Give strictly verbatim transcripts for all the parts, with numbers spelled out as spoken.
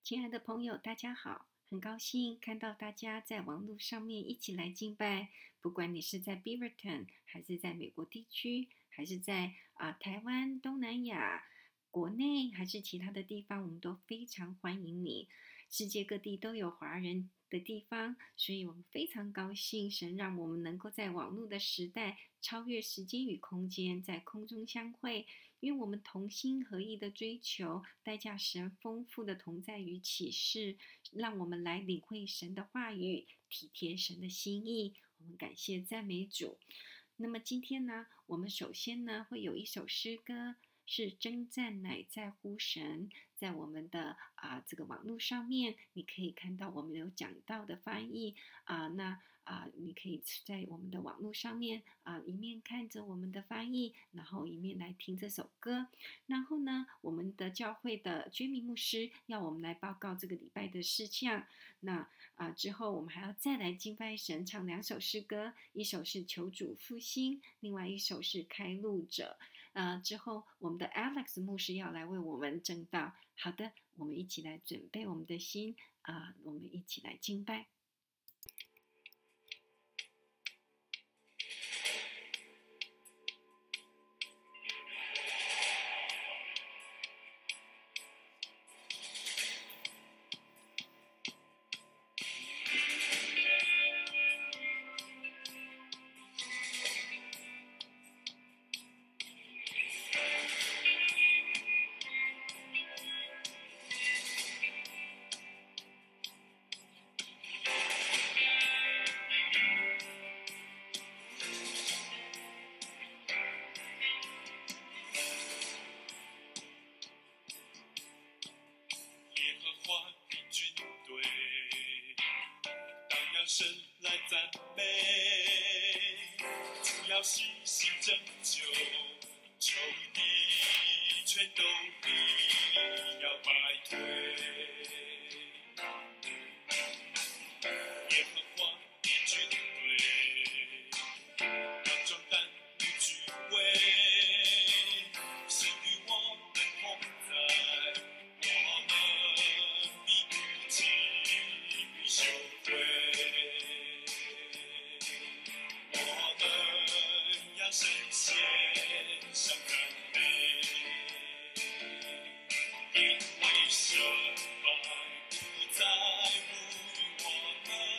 亲爱的朋友，大家好，很高兴看到大家在网络上面一起来敬拜。不管你是在 Beaverton， 还是在美国地区，还是在、呃、台湾、东南亚、国内，还是其他的地方，我们都非常欢迎你。世界各地都有华人的地方，所以我们非常高兴，神让我们能够在网络的时代超越时间与空间，在空中相会。因为我们同心合意的追求，代价神丰富的同在与启示，让我们来领会神的话语，体贴神的心意。我们感谢赞美主。那么今天呢，我们首先呢会有一首诗歌，是征战乃在乎神。在我们的啊、呃、这个网络上面，你可以看到我们有讲到的翻译啊、呃，那啊、呃、你可以在我们的网络上面啊、呃、一面看着我们的翻译，然后一面来听这首歌。然后呢，我们的教会的居民牧师要我们来报告这个礼拜的事项。那啊、呃、之后我们还要再来敬拜神，唱两首诗歌，一首是求主复兴，另外一首是开路者。呃，之后我们的 Alex 牧师要来为我们证道。好的，我们一起来准备我们的心啊、呃，我们一起来敬拜。 神来赞美，主要是新拯救，仇敌全都必要败退。耶和华的军队，当壮胆不惧畏，神与我们同在，我们必不至于羞愧。神献上赞美，因为神百不在乎于我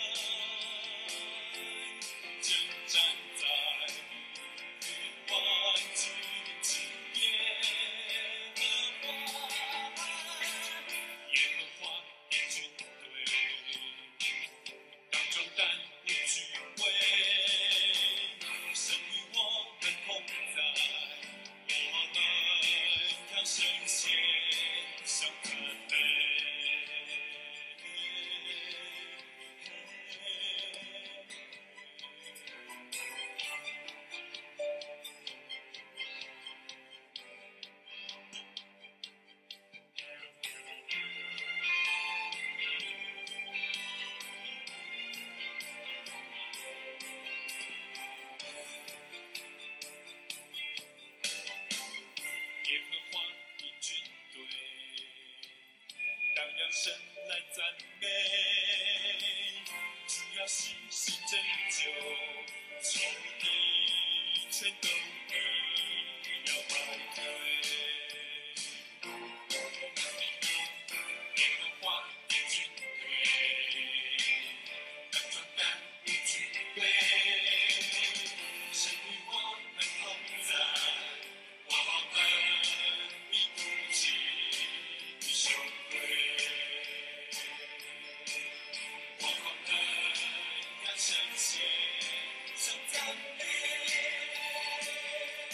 们，征战在于万军之耶和华，耶和华的军队，当壮胆不惧畏。同在，我们要神献上赞美。耶和华的军队，当扬声来赞美，主要是新拯救，仇敌全都必要败退。耶和华的军队，当壮胆不惧畏，神与我们同在。我们必不至于羞愧，我们要神献上赞美，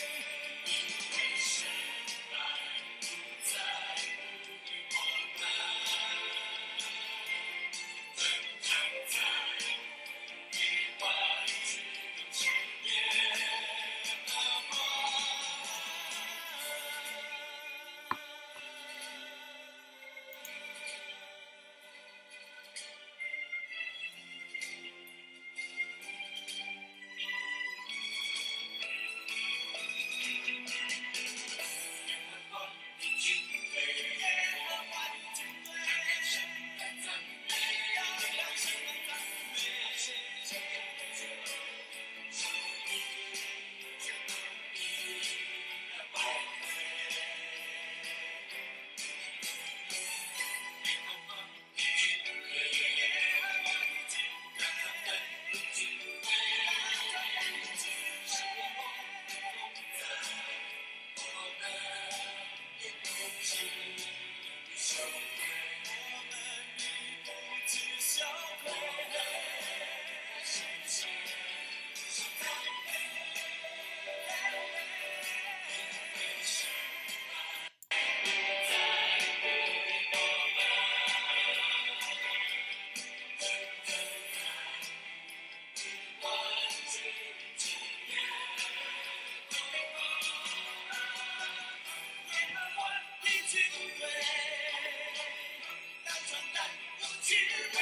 聚会，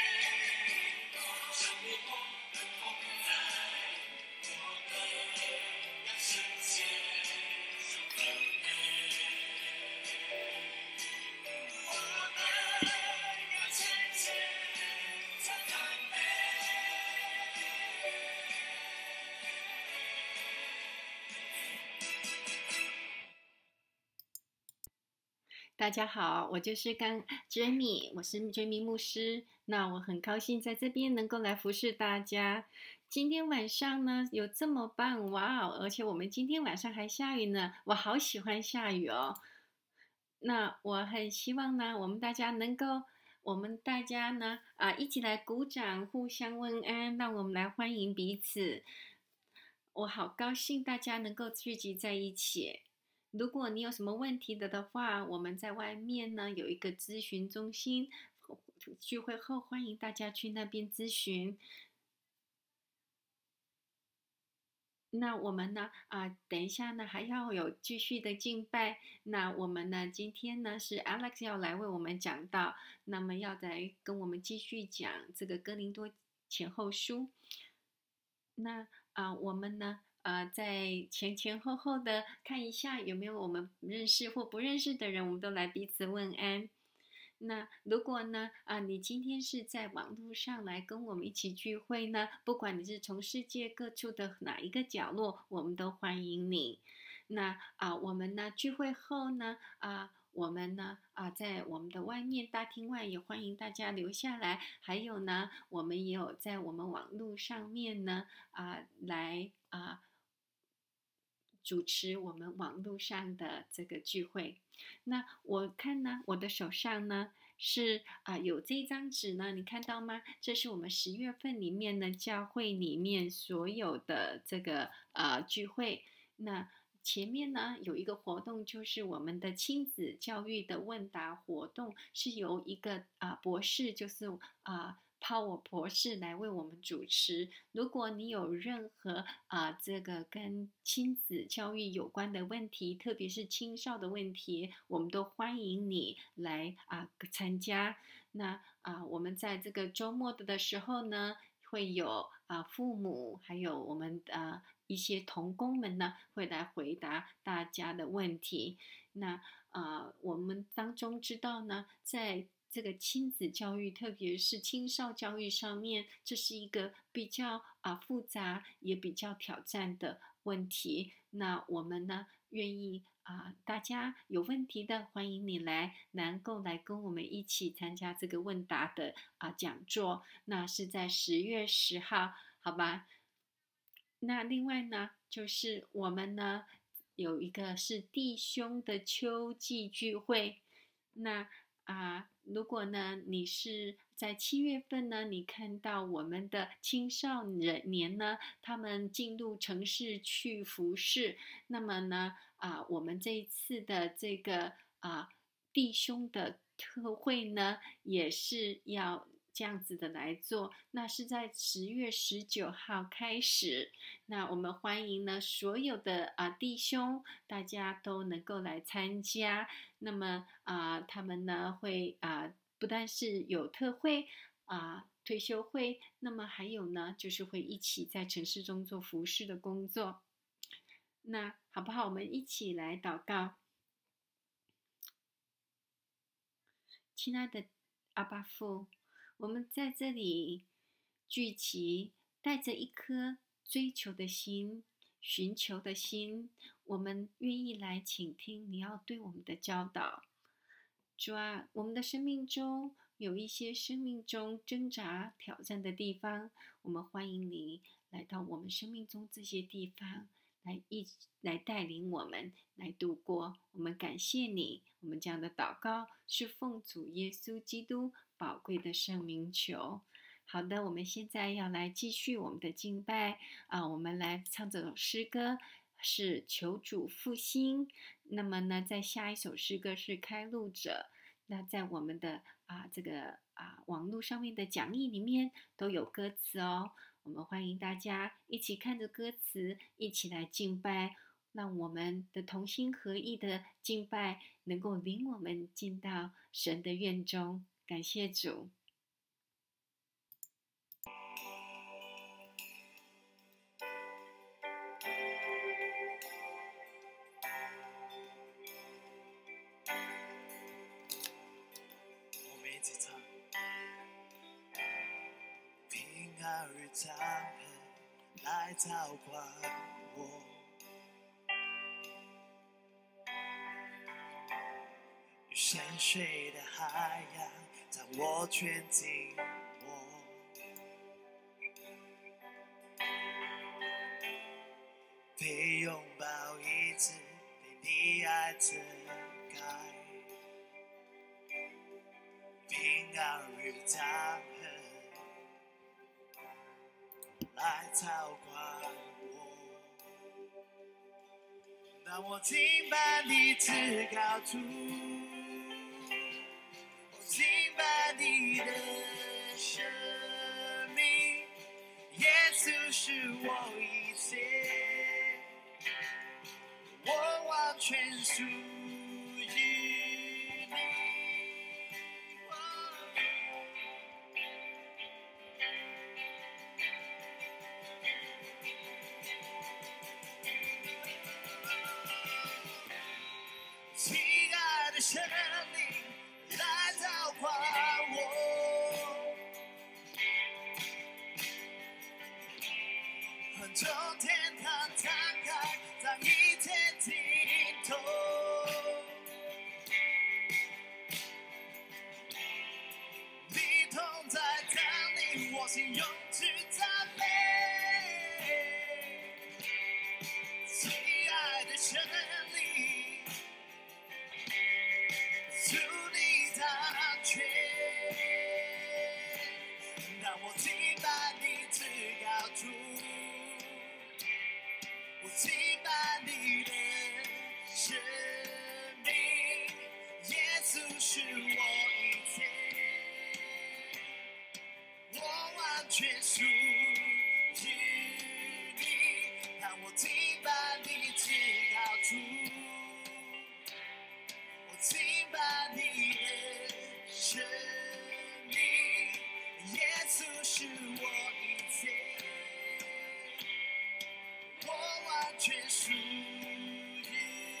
生命我们同在，我们要圣洁，上赞美。我们要圣洁，上赞美。 大家好，我就是刚 Jamie，我是 Jamie 牧师。那我很高兴在这边能够来服侍大家。今天晚上呢有这么棒，哇哦！而且我们今天晚上还下雨呢，我好喜欢下雨哦。那我很希望呢，我们大家能够，我们大家呢啊一起来鼓掌，互相问安，让我们来欢迎彼此。我好高兴大家能够聚集在一起。如果你有什么问题的的话，我们在外面呢有一个咨询中心，聚会后欢迎大家去那边咨询。那我们呢啊、呃等一下呢还要有继续的敬拜。那我们呢今天呢是 Alex 要来为我们讲道，那么要来跟我们继续讲这个哥林多前后书。那啊、呃我们呢呃，在前前后后的看一下有没有我们认识或不认识的人，我们都来彼此问安。那如果呢啊，你今天是在网络上来跟我们一起聚会呢，不管你是从世界各处的哪一个角落，我们都欢迎你。那啊，我们呢聚会后呢啊。我们呢啊，在我们的外面大厅外也欢迎大家留下来。还有呢，我们也有在我们网络上面呢啊来啊主持我们网络上的这个聚会。那我看呢，我的手上呢是啊、呃、有这一张纸呢，你看到吗？这是我们十月份里面呢教会里面所有的这个呃聚会。那前面呢有一个活动，就是我们的亲子教育的问答活动，是由一个啊、呃、博士，就是啊。呃 Power 博士来为我们主持。如果你有任何啊、呃、这个跟亲子教育有关的问题，特别是青少的问题，我们都欢迎你来啊、呃、参加。那啊、呃、我们在这个周末的时候呢，会有啊、呃、父母还有我们呃一些同工们呢，会来回答大家的问题。那啊、呃、我们当中知道呢，在这个亲子教育，特别是青少教育上面，这是一个比较啊复杂也比较挑战的问题。那我们呢愿意啊，大家有问题的，欢迎你来，能够来跟我们一起参加这个问答的啊讲座。那是在十月十号，好吧？那另外呢，就是我们呢有一个是弟兄的秋季聚会。那啊，如果呢你是在七月份呢，你看到我们的青少年呢，他们进入城市去服侍，那么呢啊，我们这一次的这个啊弟兄的特会呢，也是要这样子的来做。那是在十月十九号开始。那我们欢迎呢所有的啊弟兄，大家都能够来参加。那么啊，他们呢会啊不但是有特会啊退休会，那么还有呢就是会一起在城市中做服侍的工作。那好不好？我们一起来祷告。亲爱的阿爸父，我们在这里聚集，带着一颗追求的心、寻求的心，我们愿意来倾听你要对我们的教导。主啊，我们的生命中有一些生命中挣扎、挑战的地方，我们欢迎你来到我们生命中这些地方，来一来带领我们来度过。我们感谢你，我们这样的祷告是奉主耶稣基督宝贵的圣名求。好的，我们现在要来继续我们的敬拜啊，我们来唱这首诗歌，是求主复兴。那么呢，在下一首诗歌是开路者。那在我们的啊这个啊网络上面的讲义里面都有歌词哦。我们欢迎大家一起看着歌词，一起来敬拜，让我们的同心合意的敬拜能够领我们进到神的院中。感谢主。 起唱。平安日常来召唤我，与深邃的海洋将我圈紧握，被拥抱一直被你爱遮盖，平安日常来召唤我，让我敬拜你至高主，我敬拜你的生命，耶稣是我一切，我完全属于你。亲爱的神灵来召唤我，很久天堂敞开，在一切尽头，你同在降临，我心永去赞美。亲爱的神灵，主你掌权，让我敬拜你至高主，我敬拜你的生命，耶稣是我一切，我完全属于你，让我敬拜你至高主，我敬拜你的生命，耶稣是我一切，我完全属于你。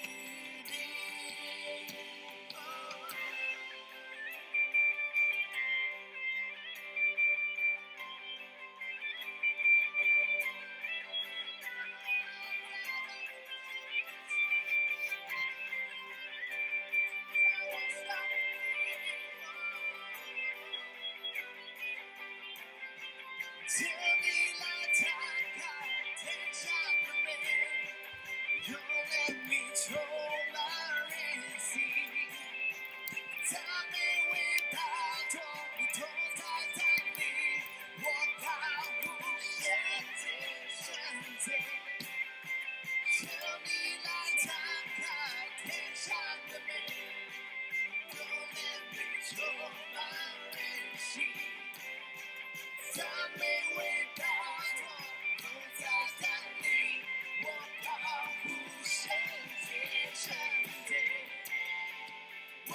请你来敞开天上的门，用怜悯充满人心，赞美为大众，你同在站立，我靠无限界圣洁。请你来敞开天上的门，用怜悯充满人心。赞美伟大的同在站立，我靠无限界圣洁。我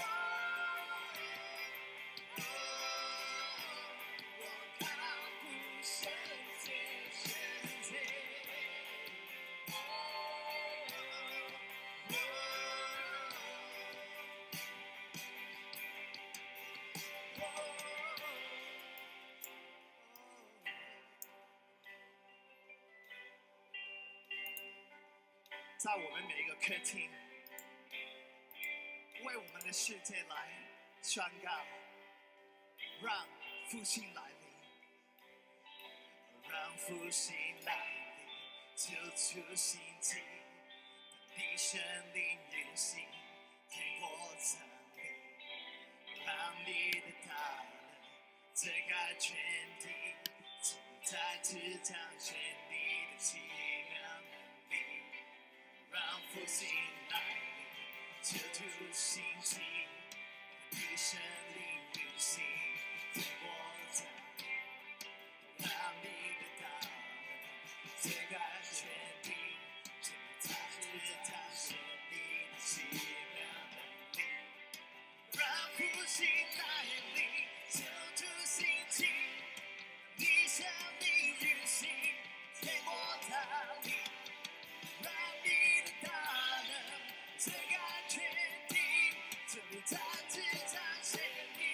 靠无限界圣洁。在我们每一个客厅，为我们的世界来宣告，让复兴来临，让复兴来临，救出心境，你神灵运行，天国降临，让你的大能遮盖全地，请在此彰显你的奇妙能力。让复兴来临，救出心情，你神灵运行，天国降临，让你的大能遮盖全地，请在此彰显你的奇妙能力。让复兴来临，救出心情，你神灵运行，天国降临。让你的大能遮盖全地，这里在此彰显你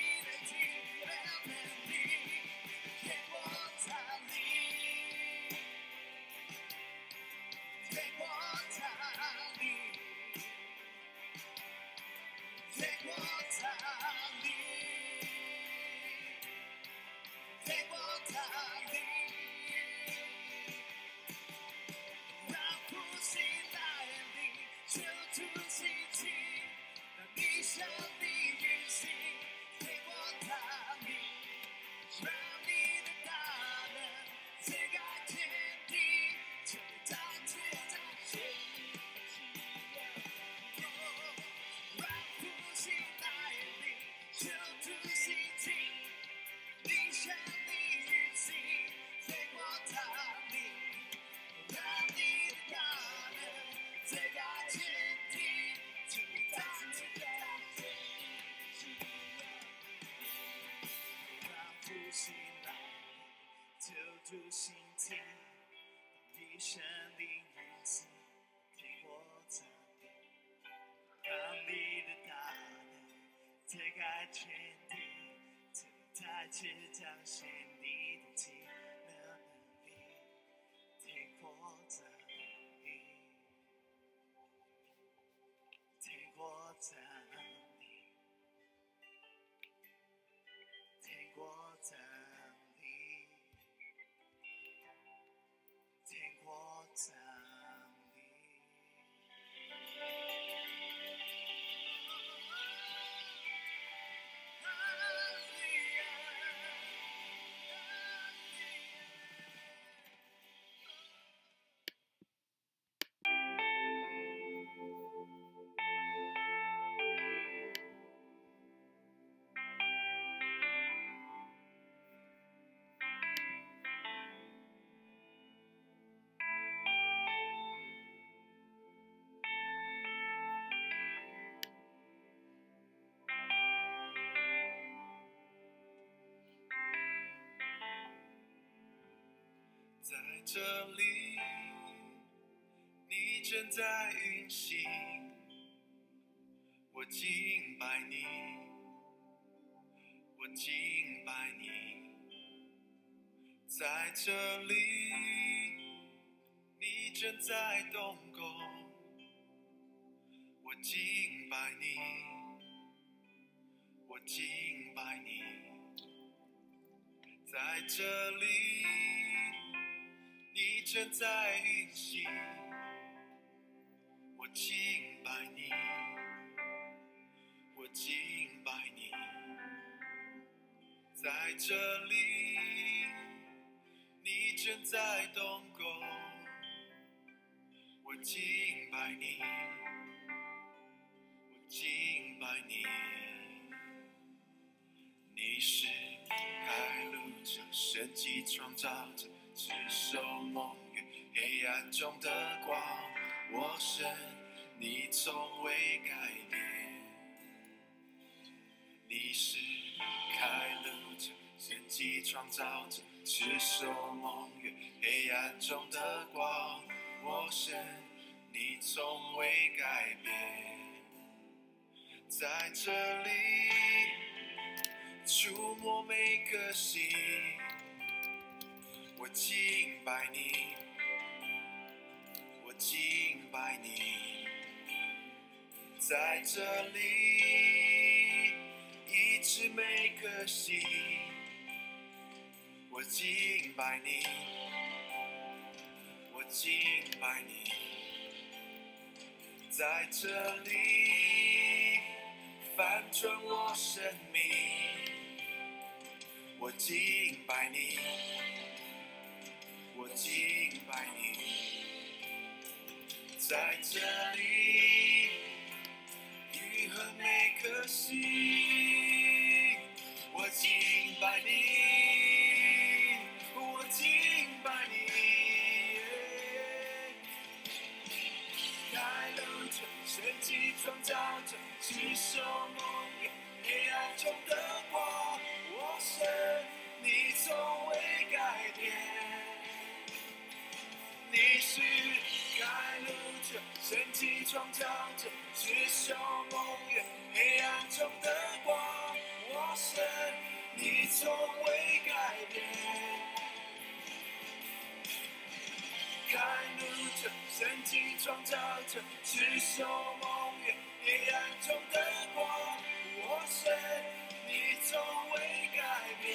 让你的大能遮盖天地，就在这在这里，让呼吸带领，就吐息听，你向你运行，飞过他里，让你的大能遮盖天地，就在这里。呼吸来，就住心田，一生灵运行，听我赞美，让你的大能遮盖天地，就在这彰显你的奇妙能力，听我赞美，听我赞美。听我赞美，听我赞美。哈利亚，在这里，你正在运行，我敬拜你，我敬拜你。在这里，你正在动工，我敬拜你，我敬拜你。在这里，你正在运行，我敬拜你，我敬拜你。在这里，你正在动工，我敬拜你，我敬拜你。你是开路者，神迹创造者，持守梦魇黑暗中的光。我神，你从未改变。你是开路者，神迹创造者，持守梦魇黑暗中的光。我神，你从未改变。在这里触摸每颗心，我敬拜你，我敬拜你。在这里医治每颗心，我敬拜你，我敬拜你。在这里翻转我生命，我敬拜你，我敬拜你。在这里愈合每颗心，我敬拜你，我敬拜你。开路者，神迹创造者，持守梦魇黑暗中的光。我神，你从未改变。你是开路者，神迹创造者，持守梦魇黑暗中的光。我神，你从未改变。开路者，神迹创造者，持守梦魇黑暗中的光。我神，你从未改变。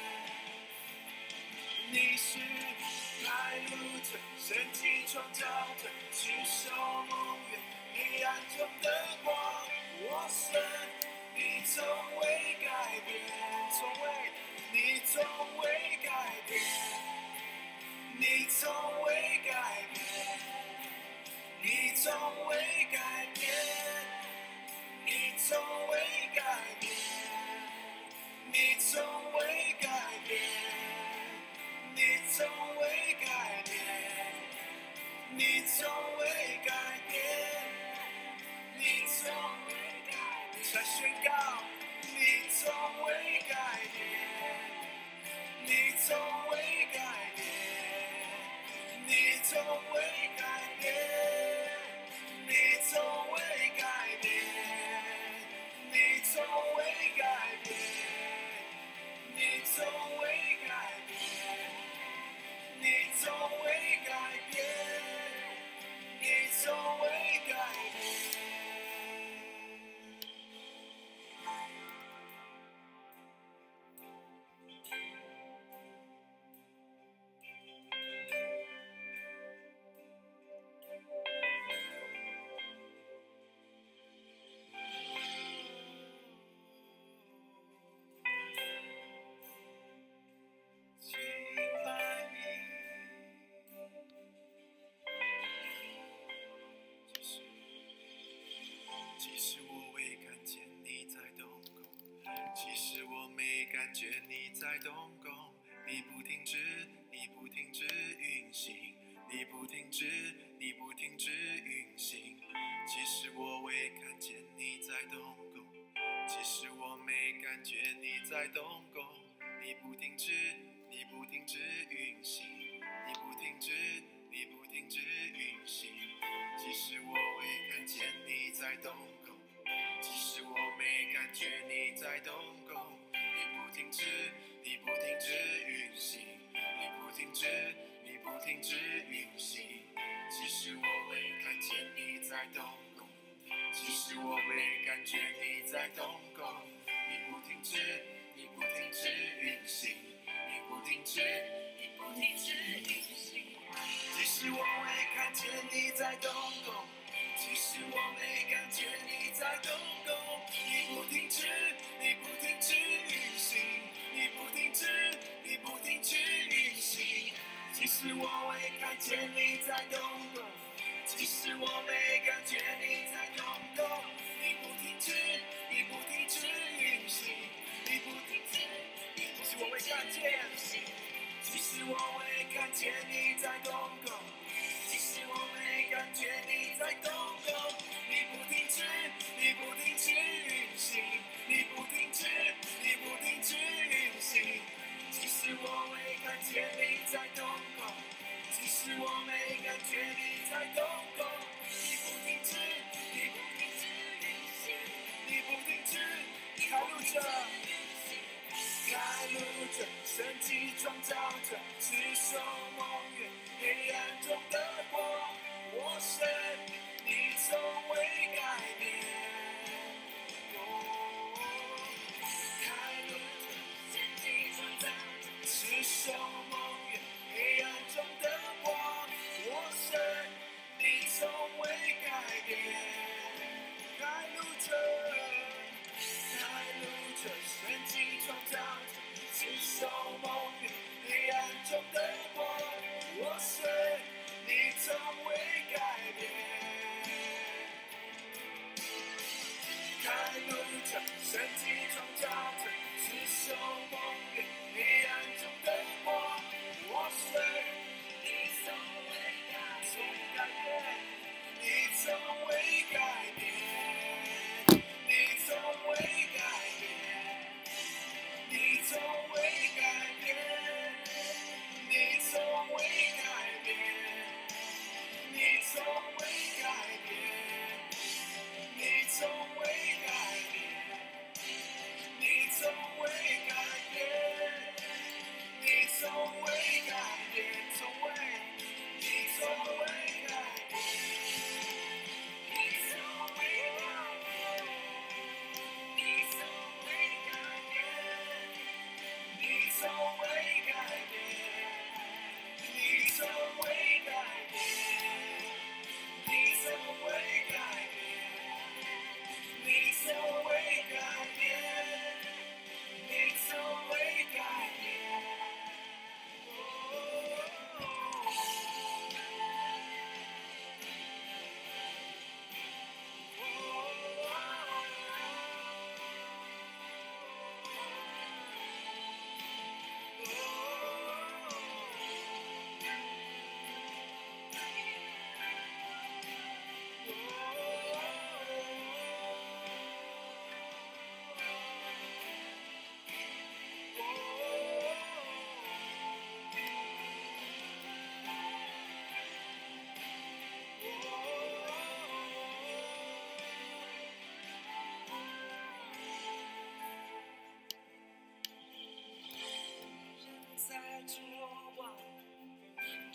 你是开路者，神迹创造者，持守梦魇黑暗中的光。我神，你从未改变，从未，你从未改变，你从未改变，你从未改变，你从未改变，你从未改变，你从未改变，你从未改变，你从未改变，再宣告，你从未改变，你从未改变，你从未改变，你从未改变，你从未改变，你从未改变，你从未改变，你从未改变。敬拜你，即使即使我未看见你在动工，即使我没感觉你在动工，你不停止，你不停止运行，你不停止，你不停止运行。即使我未看见你在动工，即使我没感觉你在动工，你不停止，你不停止运行，你不停止，你不停止运行。即使我未看见你在动工，即使我没感觉你在动工，你不停止，你不停止运行，你不停止，你不停止运行。即使我未看见你在动工，即使我没感觉你在动工，你不停止，你不停止运行，你不停止，你不停止运行。即使我未看见你在动工，即使我没感觉你在动工，你不停止，你不停止运行，你不停止，你不停止运行。即使我未看见你在动工，即使我没感觉你在动工，你不停止，你不停止运行，你不停止，即使我未看见，即使我未看见你在动工，即使我没感觉你在动工，你不停止，你不停止运行，你不停止，你不停止运行。即使我未看见你在动工，即使我没感觉你在动工，你不停止，你不停止运行，你不停止，开路者，开路者，神迹创造者，持守梦魇，黑暗中的光，我神，你从未改变。哦，开路者，神迹创造者，持守梦魇，黑暗中的光，我神，你从未改变。开路者，开路者，神迹创造者，持守梦魇，黑暗中的光，我神，你从未改变。开路者，神迹创造者，持守梦魇，黑暗中的光，我神，你从未改变，你从未改变，你从未改变，你从未改变，你从未改变，你从未改变，你从未改变，你从未改变，你从未改变，从未，你从未改变，你从未改变，你从未改变，你从未改变，你从未改变，你从未改变，你从未改变，你从未改变。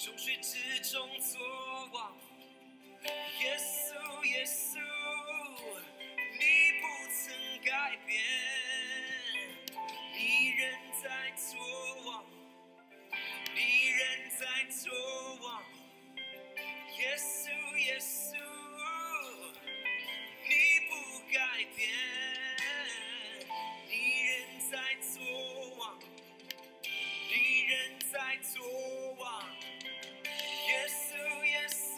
众水之中作王。耶稣，耶稣，你不曾改变，你仍在作王，你仍在作王。耶稣，耶稣，你不改变，你仍在作王，你仍在作王。耶稣，耶稣，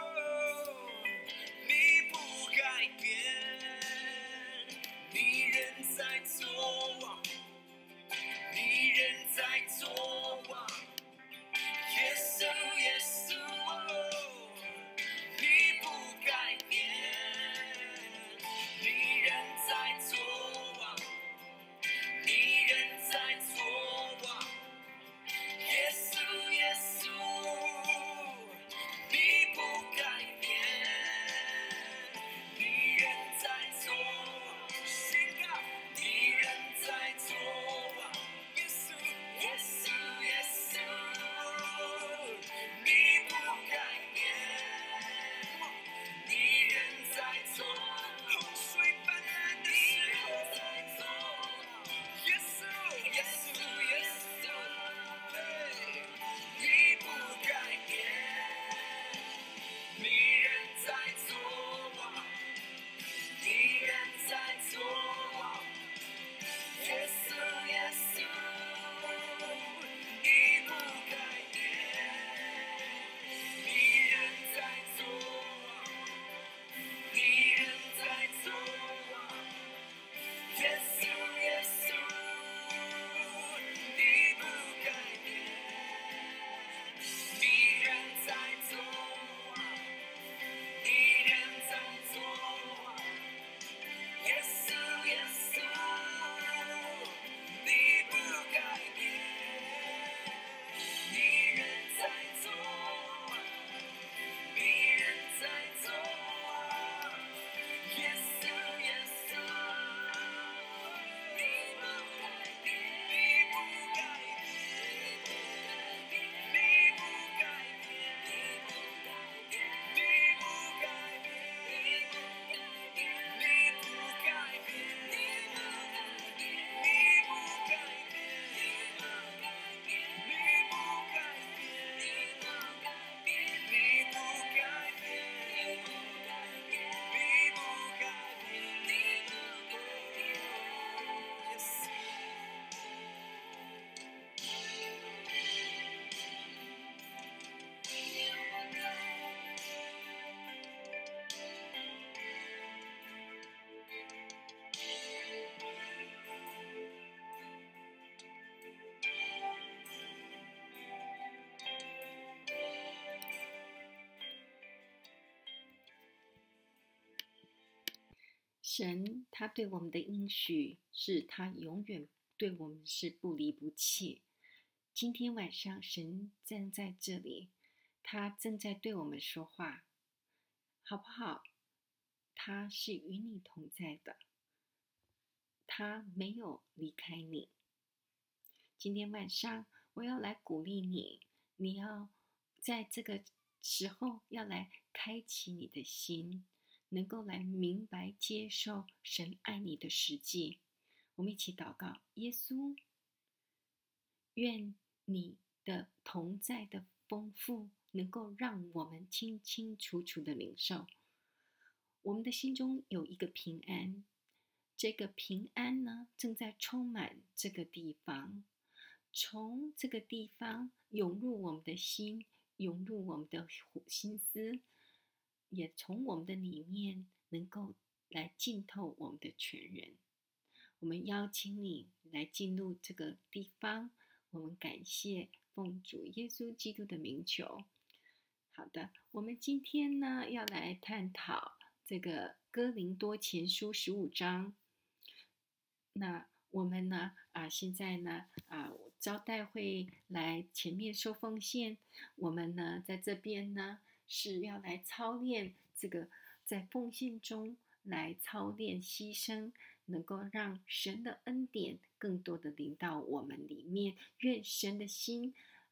你不改变，你仍在作王，你仍在作王。耶稣，耶稣，你不改变，你仍在作王，你仍在作王。耶稣，耶稣，你不改变，你仍在作王。宣告，你仍在作王。耶稣，耶稣，耶稣，你不改变，你仍在作王。洪水泛滥的时候，耶稣，耶稣，耶稣，对，你不改变，你仍在作王，你仍在作王。耶稣，耶稣，你不改变，你仍在作王，你仍在作王。耶稣，耶稣，你不改变，你仍在作王，你仍在作王。耶稣，耶稣，你不改变，你仍在作王，你仍在作王。耶稣，耶稣，你不改变，你不改变，你不改变，你不改变，你不改变，你不改变，你不改变，你不改变，你不改变，你不改变，你不改变，你不改变，你不改变，你不改变，你不改变，你不改变，你不改变，你不改变。Yes. 神他对我们的应许是他永远对我们是不离不弃。今天晚上神正在这里，他正在对我们说话，好不好？他是与你同在的，他没有离开你。今天晚上我要来鼓励你，你要在这个时候要来开启你的心，能够来明白接受神爱你的实际。我们一起祷告，耶稣，愿你的同在的丰富能够让我们清清楚楚的领受。我们的心中有一个平安，这个平安呢正在充满这个地方，从这个地方涌入我们的心，涌入我们的心思，也从我们的里面能够来浸透我们的全人。我们邀请你来进入这个地方，我们感谢奉主耶稣基督的名求。好的，我们今天呢要来探讨这个哥林多前书十五章。那我们呢啊，现在呢啊，招待会来前面收奉献，我们呢在这边呢是要来操练这个在奉献中来操练牺牲，能够让神的恩典更多的临到我们里面。愿神的心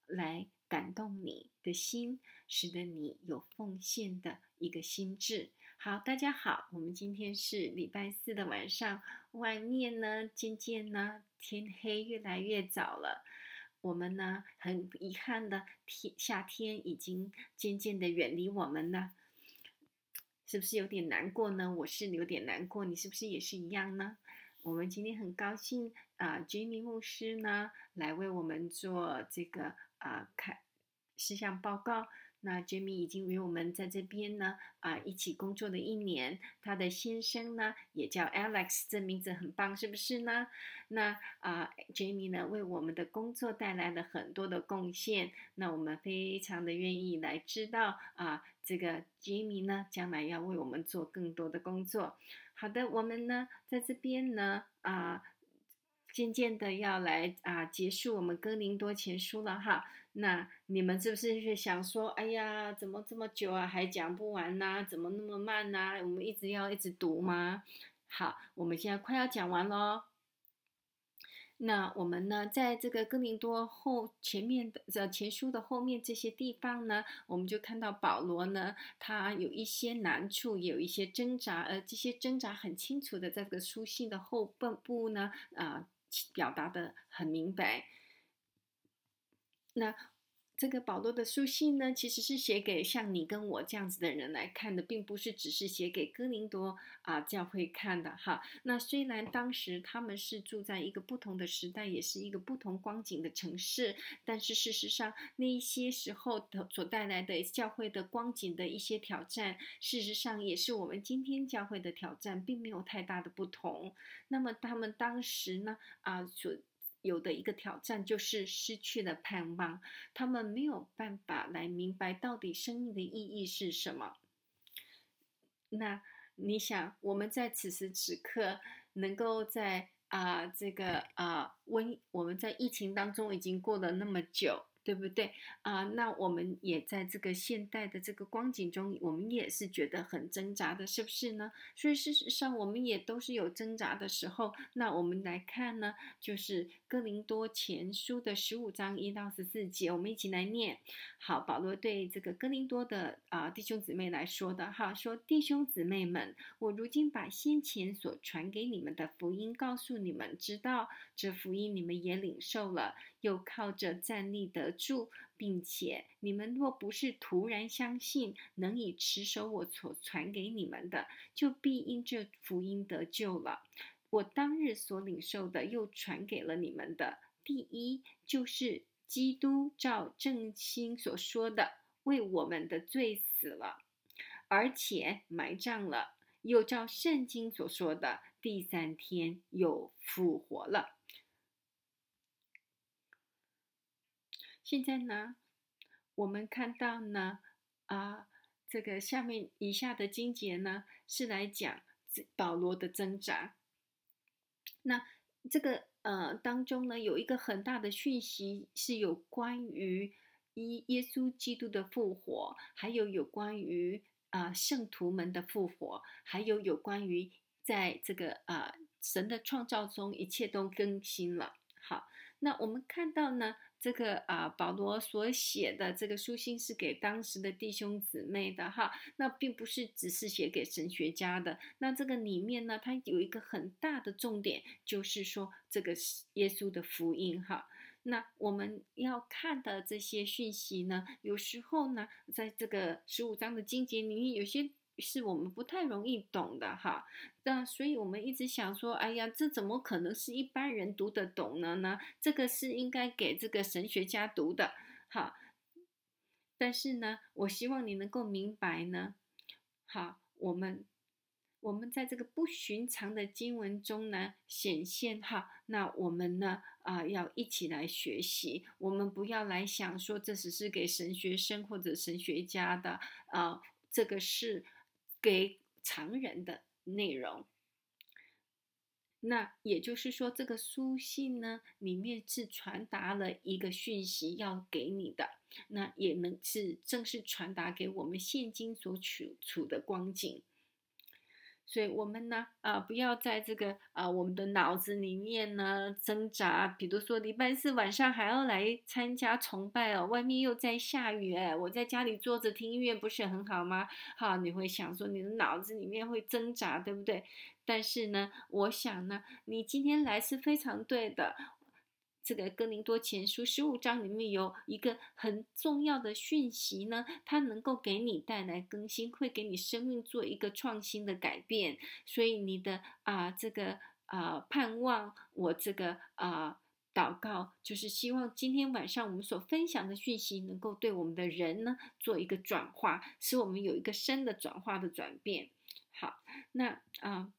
来感动你的心，使得你有奉献的一个心智。好，大家好，我们今天是礼拜四的晚上，外面呢渐渐呢天黑，越来越早了。我们呢很遗憾的天夏天已经渐渐的远离我们了，是不是有点难过呢？我是有点难过，你是不是也是一样呢？我们今天很高兴啊、呃、，Jamie 牧师呢来为我们做这个啊、呃、看事项报告。那 Jamie 已经与我们在这边呢啊、呃、一起工作了一年，他的先生呢也叫 Alex， 这名字很棒，是不是呢？那啊、呃、Jamie 呢为我们的工作带来了很多的贡献，那我们非常的愿意来知道啊、呃、这个 Jamie 呢将来要为我们做更多的工作。好的，我们呢在这边呢啊、呃，渐渐的要来啊、呃、结束我们哥林多前书了哈。那你们是不是想说，哎呀，怎么这么久啊，还讲不完呢、啊？怎么那么慢呢、啊？我们一直要一直读吗？好，我们现在快要讲完咯。那我们呢，在这个哥林多后前面的前书的后面这些地方呢，我们就看到保罗呢，他有一些难处，也有一些挣扎，呃，这些挣扎很清楚的在这个书信的后半部呢，啊、呃，表达的很明白。那这个保罗的书信呢，其实是写给像你跟我这样子的人来看的，并不是只是写给哥林多啊、呃、教会看的哈。那虽然当时他们是住在一个不同的时代，也是一个不同光景的城市，但是事实上那一些时候的所带来的教会的光景的一些挑战，事实上也是我们今天教会的挑战，并没有太大的不同。那么他们当时呢啊、呃、所有的一个挑战就是失去了盼望，他们没有办法来明白到底生命的意义是什么。那你想，我们在此时此刻能够在啊、呃、这个啊瘟、呃，我们在疫情当中已经过了那么久，对不对啊、呃？那我们也在这个现代的这个光景中，我们也是觉得很挣扎的，是不是呢？所以事实上，我们也都是有挣扎的时候。那我们来看呢，就是哥林多前书的十五章一到十四节，我们一起来念。好，保罗对这个哥林多的啊、呃、弟兄姊妹来说的哈，说弟兄姊妹们，我如今把先前所传给你们的福音告诉你们，知道这福音你们也领受了，又靠着站立得住，并且你们若不是突然相信，能以持守我所传给你们的，就必因这福音得救了。我当日所领受的，又传给了你们的，第一就是基督照正经所说的，为我们的罪死了，而且埋葬了，又照圣经所说的，第三天又复活了。现在呢，我们看到呢，啊、呃，这个下面以下的经节呢，是来讲保罗的挣扎。那这个呃当中呢，有一个很大的讯息是有关于耶耶稣基督的复活，还有有关于啊、呃、圣徒们的复活，还有有关于在这个啊、呃、神的创造中一切都更新了。好，那我们看到呢，这个啊、呃、保罗所写的这个书信是给当时的弟兄姊妹的哈，那并不是只是写给神学家的。那这个里面呢，它有一个很大的重点，就是说这个耶稣的福音哈。那我们要看的这些讯息呢，有时候呢，在这个十五章的经节里面，有些是我们不太容易懂的哈。那所以我们一直想说，哎呀，这怎么可能是一般人读得懂呢？呢，这个是应该给这个神学家读的，好。但是呢，我希望你能够明白呢，好，我们我们在这个不寻常的经文中呢显现哈，那我们呢啊、呃、要一起来学习，我们不要来想说这只是给神学生或者神学家的啊、呃，这个是给常人的内容。那也就是说，这个书信呢，里面是传达了一个讯息要给你的，那也能是正式传达给我们现今所处处的光景。 所以我们呢，啊、呃，不要在这个啊、呃、我们的脑子里面呢挣扎。比如说礼拜四晚上还要来参加崇拜哦，外面又在下雨，哎，我在家里坐着听音乐不是很好吗？好，你会想说你的脑子里面会挣扎，对不对？但是呢，我想呢，你今天来是非常对的。这个哥林多前书十五章里面有一个很重要的讯息呢，它能够给你带来更新，会给你生命做一个创新的改变。所以你的啊、呃、这个啊、呃、盼望，我这个啊、呃、祷告，就是希望今天晚上我们所分享的讯息，能够对我们的人呢做一个转化，使我们有一个深的转化的转变。好，那啊。呃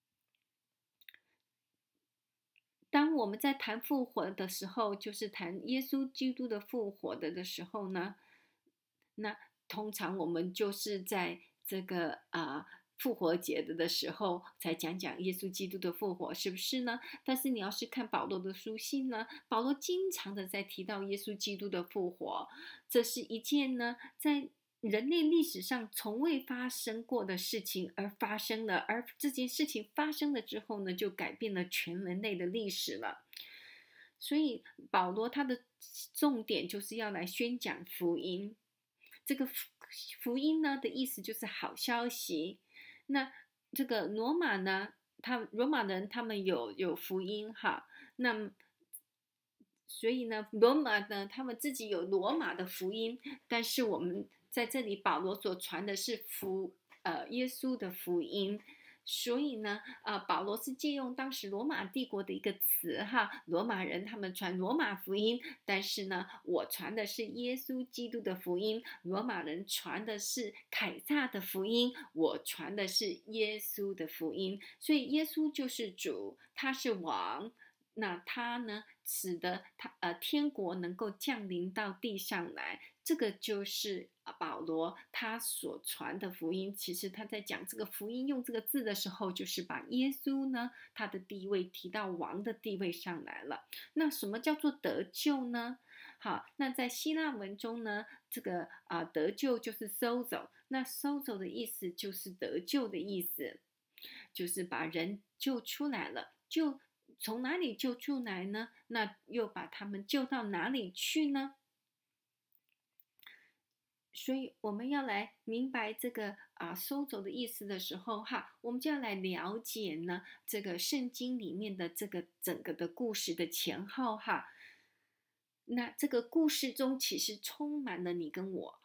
当我们在谈复活的时候，就是谈耶稣基督的复活的的时候呢，那通常我们就是在这个啊、呃、复活节的的时候才讲讲耶稣基督的复活，是不是呢？但是你要是看保罗的书信呢，保罗经常的在提到耶稣基督的复活，这是一件呢在人类历史上从未发生过的事情而发生了，而这件事情发生了之后呢，就改变了全人类的历史了。所以保罗他的重点就是要来宣讲福音。这个福音呢的意思就是好消息。那这个罗马呢，他罗马人他们有有福音哈，那所以呢，罗马呢他们自己有罗马的福音，但是我们在这里保罗所传的是福呃耶稣的福音。所以呢，呃，保罗是借用当时罗马帝国的一个词哈，罗马人他们传罗马福音，但是呢，我传的是耶稣基督的福音，罗马人传的是凯撒的福音，我传的是耶稣的福音。所以耶稣就是主，他是王。那他呢，使得他呃天国能够降临到地上来，这个就是保罗他所传的福音。其实他在讲这个福音用这个字的时候，就是把耶稣呢他的地位提到王的地位上来了。那什么叫做得救呢？好，那在希腊文中呢，这个啊、呃、得救就是 sozo， 那 sozo 的意思就是得救的意思，就是把人救出来了。救从哪里救出来呢？那又把他们救到哪里去呢？所以我们要来明白这个啊收走的意思的时候哈，我们就要来了解呢这个圣经里面的这个整个的故事的前后哈。那这个故事中其实充满了你跟我，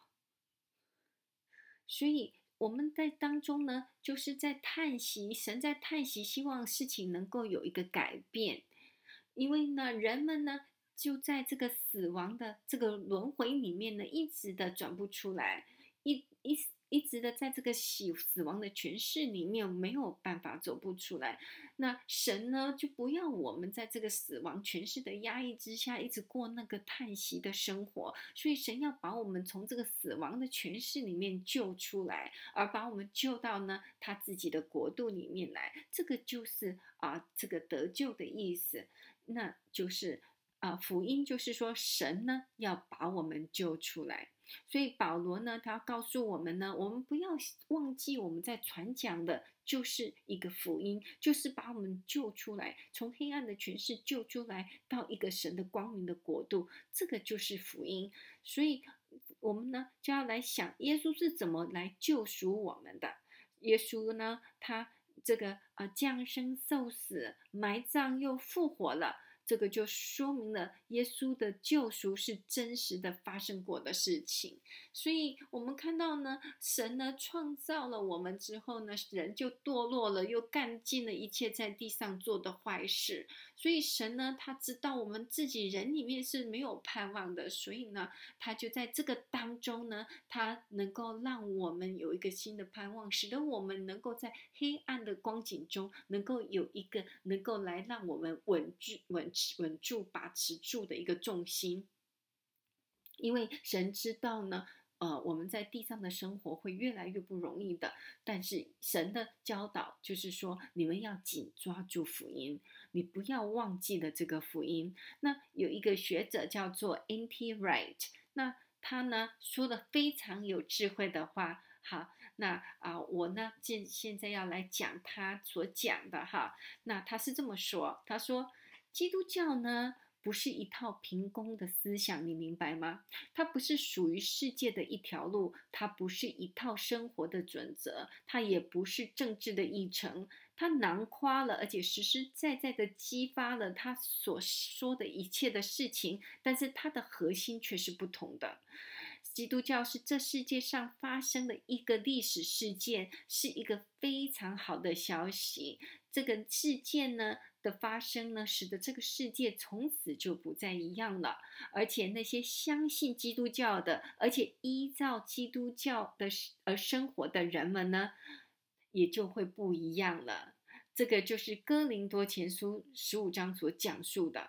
所以我们在当中呢，就是在叹息，神在叹息，希望事情能够有一个改变。因为呢，人们呢就在这个死亡的这个轮回里面呢，一直的转不出来，一一一直的在这个死死亡的权势里面没有办法走不出来。那神呢就不要我们在这个死亡权势的压抑之下一直过那个叹息的生活，所以神要把我们从这个死亡的权势里面救出来，而把我们救到呢他自己的国度里面来。这个就是啊、呃、这个得救的意思。那就是啊、呃，福音就是说神呢要把我们救出来。所以保罗呢，他告诉我们呢，我们不要忘记我们在传讲的就是一个福音，就是把我们救出来，从黑暗的权势救出来，到一个神的光明的国度，这个就是福音。所以我们呢就要来想，耶稣是怎么来救赎我们的。耶稣呢，他这个呃降生受死埋葬又复活了，这个就说明了耶稣的救赎是真实的发生过的事情。所以我们看到呢，神呢创造了我们之后呢，人就堕落了，又干尽了一切在地上做的坏事。所以神呢，他知道我们自己人里面是没有盼望的，所以呢，他就在这个当中呢，他能够让我们有一个新的盼望，使得我们能够在黑暗的光景中，能够有一个能够来让我们稳住、稳稳住、把持住的一个重心。因为神知道呢，呃，我们在地上的生活会越来越不容易的，但是神的教导就是说，你们要紧抓住福音，你不要忘记了这个福音。那有一个学者叫做 N T Wright， 那他呢说的非常有智慧的话，好， 那啊、我呢现现在要来讲他所讲的哈。那他是这么说，他说基督教呢不是一套凭空的思想，你明白吗？它不是属于世界的一条路，它不是一套生活的准则，它也不是政治的议程。它囊括了，而且实实在在的激发了他所说的一切的事情，但是它的核心却是不同的。基督教是这世界上发生的一个历史事件，是一个非常好的消息。这个事件呢的发生呢，使得这个世界从此就不再一样了。而且那些相信基督教的，而且依照基督教的而生活的人们呢，也就会不一样了。这个就是哥林多前书十五章所讲述的。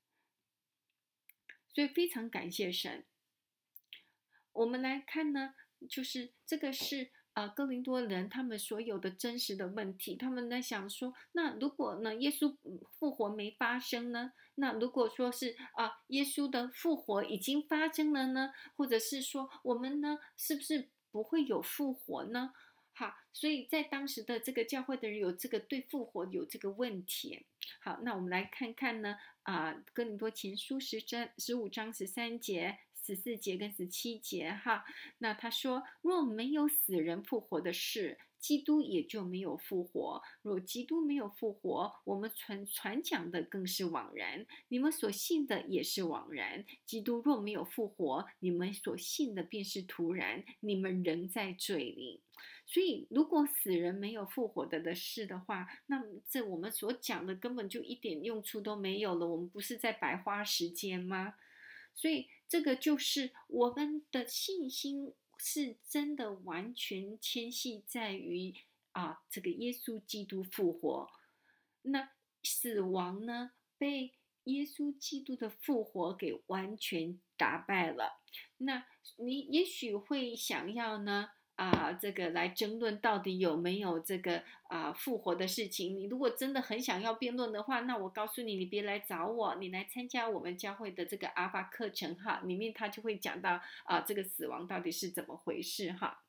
所以非常感谢神。我们来看呢，就是这个是呃哥林多人他们所有的真实的问题。他们在想说，那如果呢耶稣复活没发生呢？那如果说是啊、呃、耶稣的复活已经发生了呢？或者是说我们呢是不是不会有复活呢？好，所以在当时的这个教会的人有这个对复活有这个问题。好，那我们来看看呢啊、呃、哥林多前书十章十五章十三节。十四节跟十七节哈，那他说：若没有死人复活的事，基督也就没有复活；若基督没有复活，我们传传讲的更是枉然，你们所信的也是枉然。基督若没有复活，你们所信的便是徒然，你们仍在罪里。所以，如果死人没有复活的的事的话，那这我们所讲的根本就一点用处都没有了。我们不是在白花时间吗？所以这个就是我们的信心是真的完全牵系在于啊，这个耶稣基督复活。那死亡呢，被耶稣基督的复活给完全打败了。那你也许会想要呢？啊，这个来争论到底有没有这个啊复活的事情。你如果真的很想要辩论的话，那我告诉你，你别来找我，你来参加我们教会的这个阿法课程哈，里面他就会讲到啊这个死亡到底是怎么回事哈。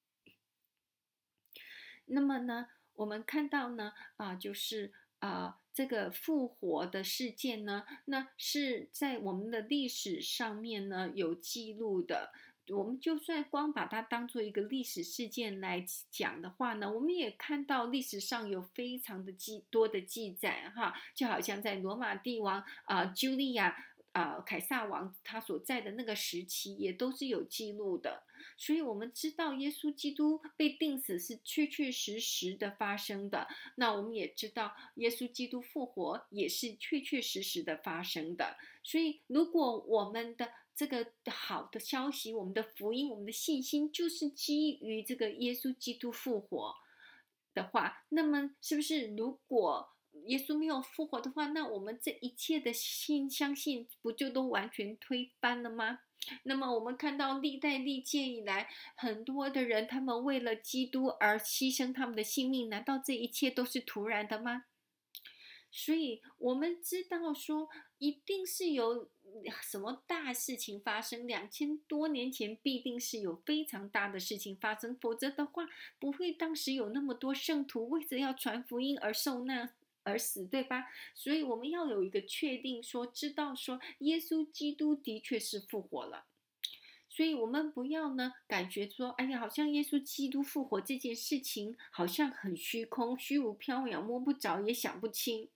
那么呢，我们看到呢啊，就是啊这个复活的事件呢，那是在我们的历史上面呢有记录的。我们就算光把它当做一个历史事件来讲的话呢，我们也看到历史上有非常的记多的记载哈，就好像在罗马帝王啊、呃、茱莉亚啊、呃、凯撒王他所在的那个时期也都是有记录的。所以我们知道耶稣基督被钉死是确确实实的发生的，那我们也知道耶稣基督复活也是确确实实的发生的。所以如果我们的这个好的消息，我们的福音，我们的信心就是基于这个耶稣基督复活的话，那么是不是如果耶稣没有复活的话，那我们这一切的信相信不就都完全推翻了吗？那么我们看到历代历届以来，很多的人他们为了基督而牺牲他们的性命，难道这一切都是突然的吗？所以我们知道说，一定是有什么大事情发生，两千多年前必定是有非常大的事情发生，否则的话，不会当时有那么多圣徒为着要传福音而受难而死，对吧？所以我们要有一个确定说，知道说，耶稣基督的确是复活了。所以我们不要呢，感觉说，哎呀，好像耶稣基督复活这件事情好像很虚空、虚无缥缈，摸不着也想不清。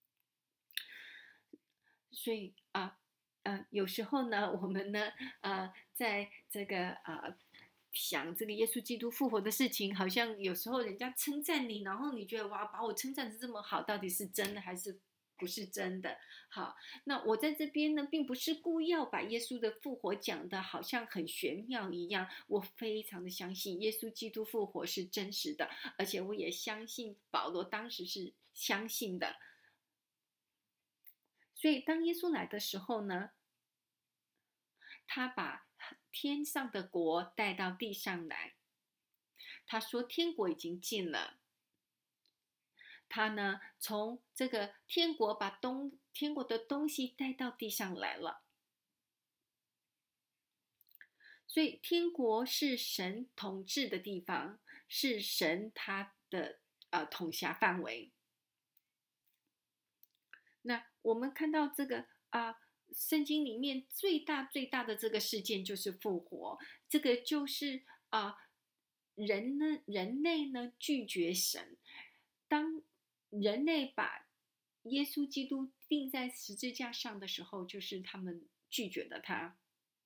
所以啊，呃，有时候呢，我们呢，呃，在这个呃想这个耶稣基督复活的事情，好像有时候人家称赞你，然后你觉得哇，把我称赞的这么好，到底是真的还是不是真的？好，那我在这边呢，并不是故意要把耶稣的复活讲的好像很玄妙一样，我非常的相信耶稣基督复活是真实的，而且我也相信保罗当时是相信的。所以当耶稣来的时候呢，他把天上的国带到地上来。他说天国已经近了。他呢，从这个天国把东天国的东西带到地上来了。所以天国是神统治的地方， 是神他的呃统辖范围。那我们看到这个啊、呃，圣经里面最大最大的这个事件就是复活，这个就是啊、呃，人呢，人类呢拒绝神，当人类把耶稣基督钉在十字架上的时候，就是他们拒绝了他。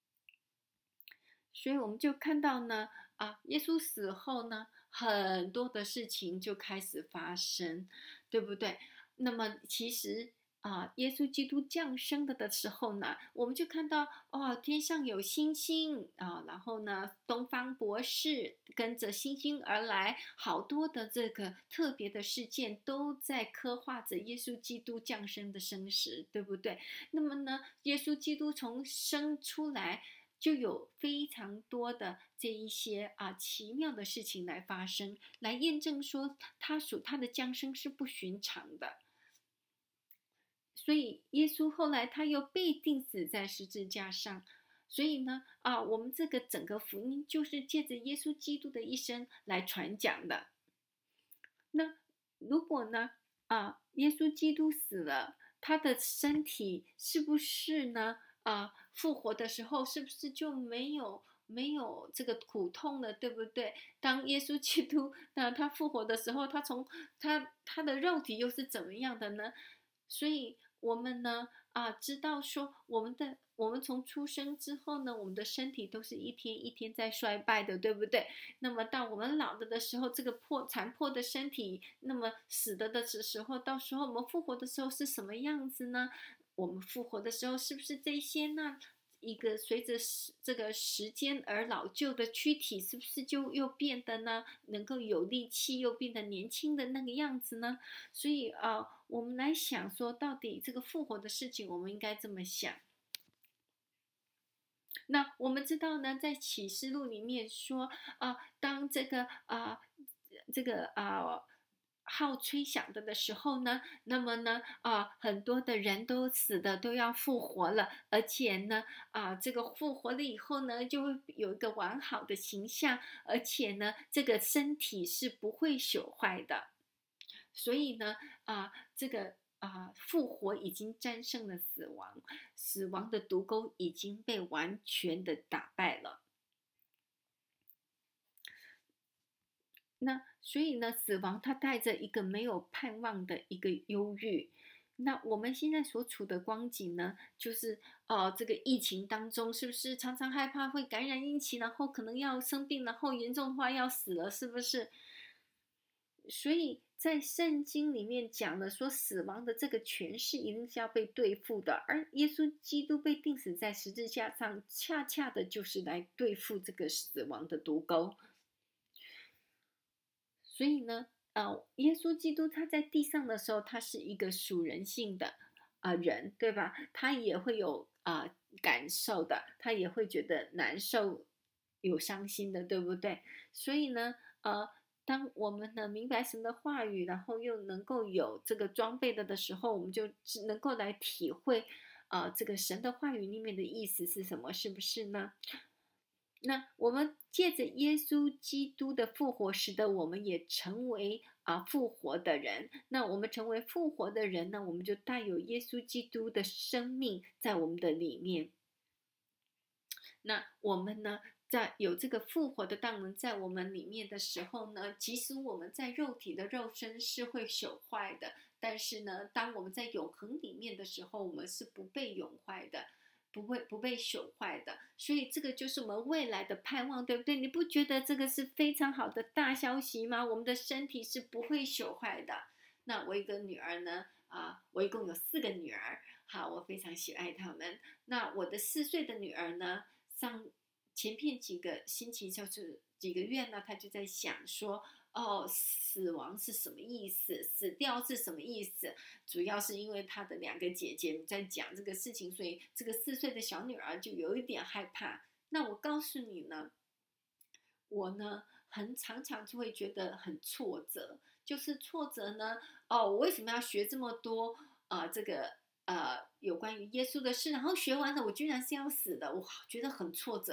所以我们就看到呢，啊，耶稣死后呢，很多的事情就开始发生，对不对？那么其实啊，耶稣基督降生的的时候呢，我们就看到哦，天上有星星啊，然后呢，东方博士跟着星星而来，好多的这个特别的事件都在刻画着耶稣基督降生的生时，对不对？那么呢，耶稣基督从生出来，就有非常多的这一些啊奇妙的事情来发生，来验证说他属他的降生是不寻常的。所以耶稣后来他又被钉死在十字架上，所以呢啊，我们这个整个福音就是借着耶稣基督的一生来传讲的。那如果呢啊，耶稣基督死了，他的身体是不是呢啊复活的时候是不是就没有没有这个苦痛了，对不对？当耶稣基督那他复活的时候，他从他他的肉体又是怎么样的呢？所以我们呢啊，知道说我们的我们从出生之后呢，我们的身体都是一天一天在衰败的，对不对？那么到我们老了的时候，这个破残破的身体，那么死的的时候，到时候我们复活的时候是什么样子呢？我们复活的时候是不是这些呢？一个随着这个时间而老旧的躯体，是不是就又变得呢，能够有力气，又变得年轻的那个样子呢？所以啊、呃，我们来想说，到底这个复活的事情，我们应该这么想。那我们知道呢，在启示录里面说啊、呃，当这个啊、呃、这个啊。呃号吹响的的时候呢，那么呢，啊，很多的人都死的都要复活了，而且呢，啊，这个复活了以后呢，就会有一个完好的形象，而且呢，这个身体是不会朽坏的。所以呢，啊，这个啊，复活已经战胜了死亡，死亡的毒钩已经被完全的打败了。那所以呢，死亡它带着一个没有盼望的一个忧郁。那我们现在所处的光景呢，就是呃，这个疫情当中，是不是常常害怕会感染疫情，然后可能要生病，然后严重的话要死了，是不是？所以在圣经里面讲了说，死亡的这个权势一定是要被对付的，而耶稣基督被钉死在十字架上，恰恰的就是来对付这个死亡的毒钩。所以呢，呃，耶稣基督他在地上的时候，他是一个属人性的啊、呃、人，对吧？他也会有啊、呃、感受的，他也会觉得难受、有伤心的，对不对？所以呢，呃，当我们呢明白神的话语，然后又能够有这个装备的的时候，我们就只能够来体会啊、呃、这个神的话语里面的意思是什么，是不是呢？那我们借着耶稣基督的复活，使得我们也成为啊、呃、复活的人。那我们成为复活的人呢，我们就带有耶稣基督的生命在我们的里面。那我们呢，在有这个复活的当能在我们里面的时候呢，即使我们在肉体的肉身是会朽坏的，但是呢，当我们在永恒里面的时候，我们是不被永坏的。不会不被朽坏的，所以这个就是我们未来的盼望，对不对？你不觉得这个是非常好的大消息吗？我们的身体是不会朽坏的。那我一个女儿呢，啊，我一共有四个女儿，好，我非常喜爱她们。那我的四岁的女儿呢，上前片几个星期就是几个月呢，她就在想说，哦，死亡是什么意思？死掉是什么意思？主要是因为她的两个姐姐在讲这个事情，所以这个四岁的小女儿就有一点害怕。那我告诉你呢，我呢很常常就会觉得很挫折，就是挫折呢，哦，我为什么要学这么多啊、呃？这个呃有关于耶稣的事，然后学完了，我居然是要死的，我觉得很挫折。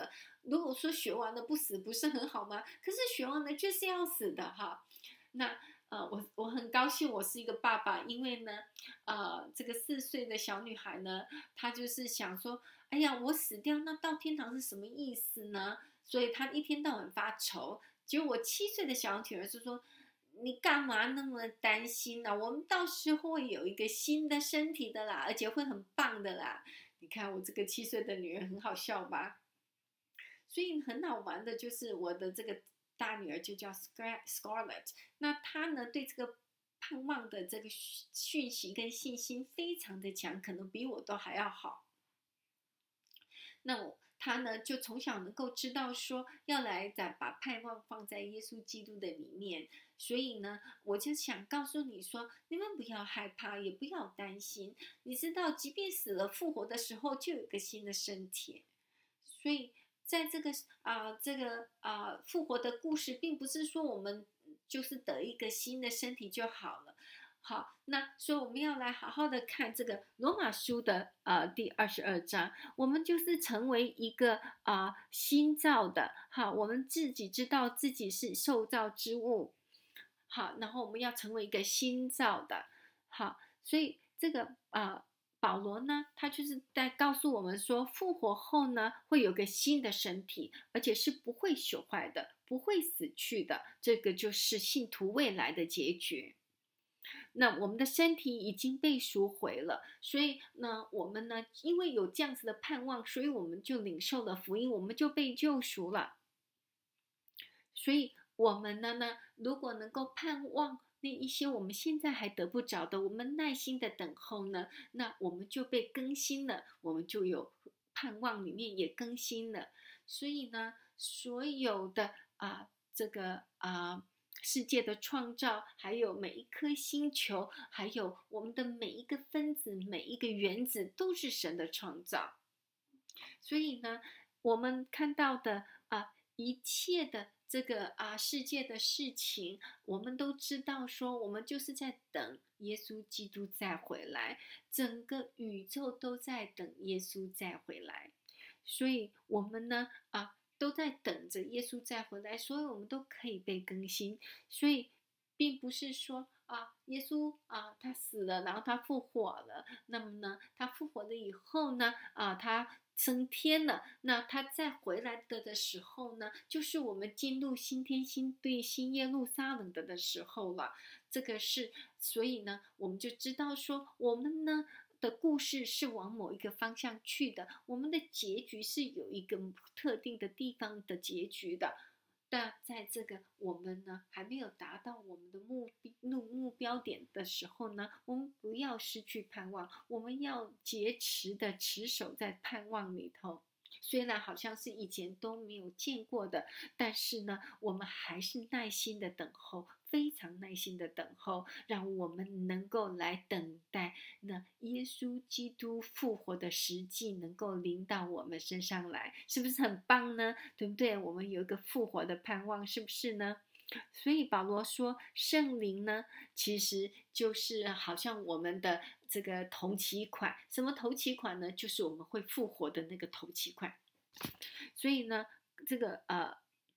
如果说学完了不死，不是很好吗？可是学完了就是要死的哈。那呃，我我很高兴我是一个爸爸，因为呢，呃，这个四岁的小女孩呢，她就是想说，哎呀，我死掉，那到天堂是什么意思呢？所以她一天到晚发愁。结果我七岁的小女儿就说，你干嘛那么担心呢、我们到时候会有一个新的身体的啦，而且会很棒的啦。你看我这个七岁的女儿很好笑吧？所以很好玩的就是我的这个大女儿就叫 Scarlett，那她呢对这个盼望的这个讯息跟信心非常的强，可能比我都还要好。那我他呢，就从小能够知道说要来在把盼望放在耶稣基督的里面，所以呢，我就想告诉你说，你们不要害怕，也不要担心。你知道，即便死了复活的时候，就有一个新的身体。所以在这个啊、呃、这个啊、呃、复活的故事，并不是说我们就是得一个新的身体就好了。好，那所以我们要来好好的看这个罗马书的呃第二十二章，我们就是成为一个啊、呃、新造的，好，我们自己知道自己是受造之物，好，然后我们要成为一个新造的，好，所以这个啊、呃、保罗呢，他就是在告诉我们说，复活后呢会有个新的身体，而且是不会朽坏的，不会死去的，这个就是信徒未来的结局。那我们的身体已经被赎回了，所以呢，我们呢，因为有这样子的盼望，所以我们就领受了福音，我们就被救赎了。所以我们呢呢，如果能够盼望那一些我们现在还得不着的，我们耐心的等候呢，那我们就被更新了，我们就有盼望里面也更新了。所以呢，所有的啊、呃、这个啊。呃世界的创造，还有每一颗星球，还有我们的每一个分子、每一个原子，都是神的创造。所以呢，我们看到的啊、呃，一切的这个啊、呃、世界的事情，我们都知道说，我们就是在等耶稣基督再回来，整个宇宙都在等耶稣再回来。所以我们呢啊。呃都在等着耶稣再回来，所以我们都可以被更新。所以并不是说啊，耶稣啊他死了，然后他复活了，那么呢，他复活了以后呢，啊他升天了，那他再回来的的时候呢，就是我们进入新天新地新耶路撒冷的的时候了。这个是，所以呢，我们就知道说，我们呢。的故事是往某一个方向去的，我们的结局是有一个特定的地方的结局的。但在这个我们呢还没有达到我们的目目目标点的时候呢，我们不要失去盼望，我们要坚持的持守在盼望里头。虽然好像是以前都没有见过的，但是呢，我们还是耐心的等候，非常耐心的等候，让我们能够来等待那耶稣基督复活的实际能够临到我们身上来，是不是很棒呢？对不对？我们有一个复活的盼望，是不是呢？所以保罗说，圣灵呢，其实就是好像我们的这个头期款。什么头期款呢？就是我们会复活的那个头期款。所以呢，这个呃，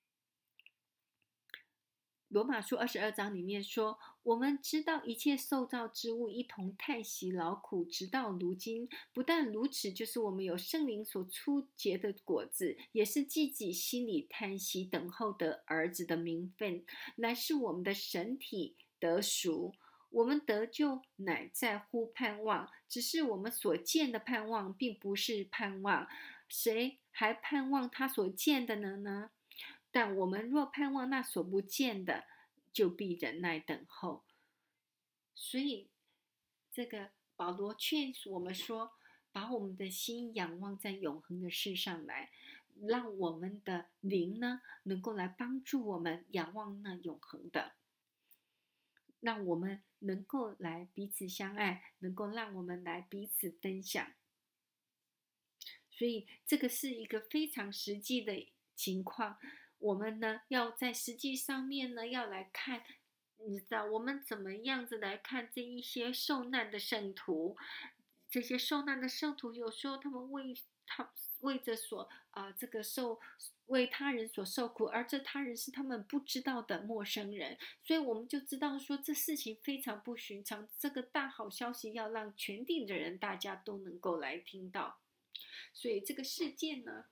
罗马书二十二章里面说，我们知道一切受造之物一同叹息劳苦，直到如今。不但如此，就是我们有圣灵所出结的果子，也是自己心里叹息等候的儿子的名分，乃是我们的身体得赎。我们得救乃在乎盼望，只是我们所见的盼望并不是盼望，谁还盼望他所见的呢呢？但我们若盼望那所不见的，就必忍耐等候。所以，这个保罗劝我们说，把我们的心仰望在永恒的事上来，让我们的灵呢，能够来帮助我们仰望那永恒的，让我们能够来彼此相爱，能够让我们来彼此分享。所以，这个是一个非常实际的情况。我们呢，要在实际上面呢，要来看，你知道我们怎么样子来看这一些受难的圣徒， 这些受难的圣徒，有时候他们为他为着所啊、呃、这个受为他人所受苦，而这他人是他们不知道的陌生人，所以我们就知道说这事情非常不寻常。这个大好消息要让全地的人大家都能够来听到，所以这个事件呢，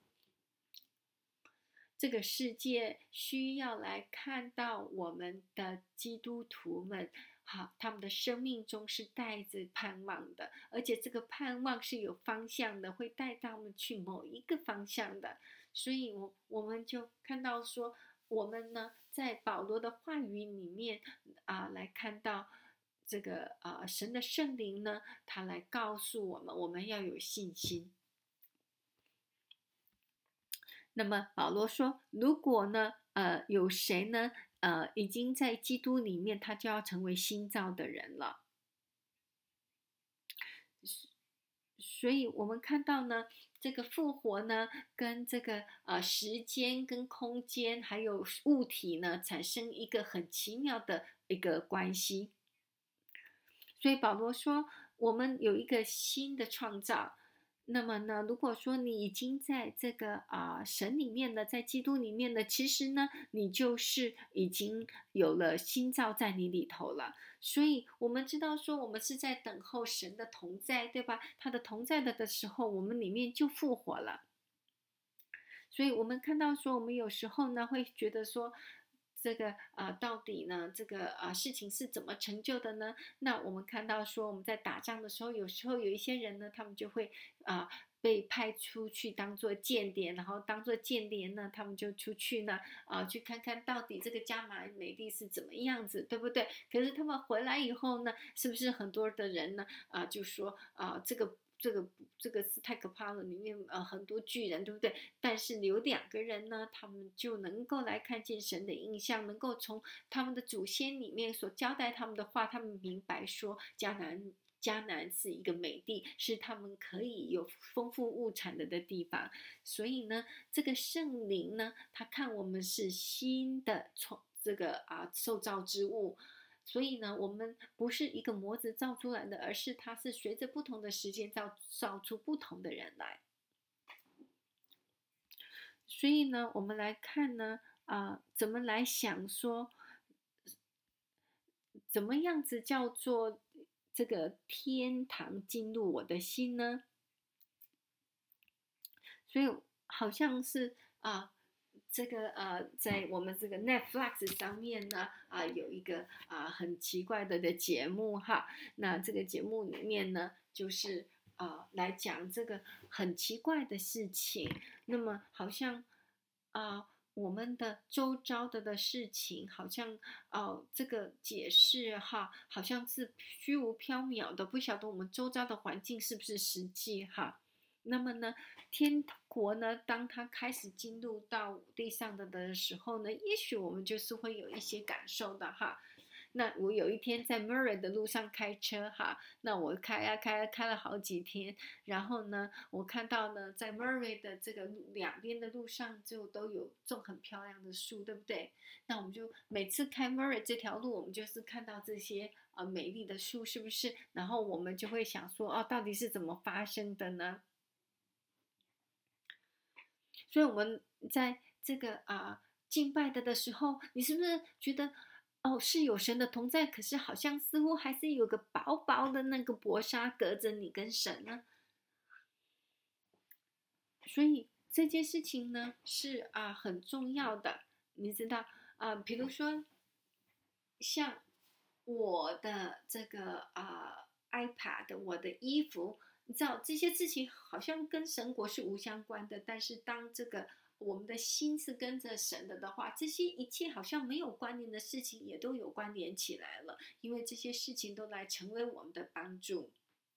这个世界需要来看到我们的基督徒们，好，他们的生命中是带着盼望的，而且这个盼望是有方向的，会带他们去某一个方向的。所以我，我我们就看到说，我们呢，在保罗的话语里面啊、呃，来看到这个啊、呃，神的圣灵呢，他来告诉我们，我们要有信心。那么保罗说，如果呢，呃，有谁呢，呃，已经在基督里面，他就要成为新造的人了。所以我们看到呢，这个复活呢，跟这个呃时间、跟空间还有物体呢，产生一个很奇妙的一个关系。所以保罗说，我们有一个新的创造。那么呢，如果说你已经在这个啊、呃、神里面呢，在基督里面呢，其实呢，你就是已经有了新造在你里头了。所以我们知道说，我们是在等候神的同在，对吧？他的同在的的时候，我们里面就复活了。所以我们看到说，我们有时候呢会觉得说，这个啊、呃，到底呢这个啊、呃、事情是怎么成就的呢？那我们看到说，我们在打仗的时候，有时候有一些人呢，他们就会啊、呃、被派出去当做间谍，然后当做间谍呢，他们就出去呢啊、呃、去看看到底这个加马美地是怎么样子，对不对？可是他们回来以后呢，是不是很多的人呢啊、呃、就说啊、呃、这个。这个这个是太可怕了，里面呃很多巨人，对不对？但是有两个人呢，他们就能够来看见神的印象，能够从他们的祖先里面所交代他们的话，他们明白说迦南迦南是一个美地，是他们可以有丰富物产的的地方。所以呢，这个圣灵呢，他看我们是新的从这个啊受造之物。所以呢，我们不是一个模子造出来的，而是它是随着不同的时间造造出不同的人来。所以呢，我们来看呢，啊、呃，怎么来想说，怎么样子叫做这个天堂进入我的心呢？所以好像是啊、呃，这个呃，在我们这个 Netflix 上面呢，啊、呃，有一个啊、呃、很奇怪的的节目哈。那这个节目里面呢，就是啊、呃、来讲这个很奇怪的事情。那么好像啊、呃、我们的周遭的的事情，好像哦、呃、这个解释哈，好像是虚无缥缈的，不晓得我们周遭的环境是不是实际哈。那么呢，天国呢，当它开始进入到地上的的时候呢，也许我们就是会有一些感受的哈。那我有一天在 Murray 的路上开车哈，那我开啊开啊开了好几天，然后呢，我看到呢，在 Murray 的这个两边的路上就都有种很漂亮的树，对不对？那我们就每次开 Murray 这条路，我们就是看到这些呃美丽的树，是不是？然后我们就会想说，哦，到底是怎么发生的呢？所以我们在这个啊、呃、敬拜的的时候，你是不是觉得哦是有神的同在，可是好像似乎还是有个薄薄的那个薄纱隔着你跟神呢？所以这件事情呢是啊、呃、很重要的，你知道啊、呃，比如说像我的这个啊、呃、iPad， 我的衣服。你知道这些事情好像跟神国是无相关的，但是当这个我们的心是跟着神的的话，这些一切好像没有关联的事情也都有关联起来了，因为这些事情都来成为我们的帮助。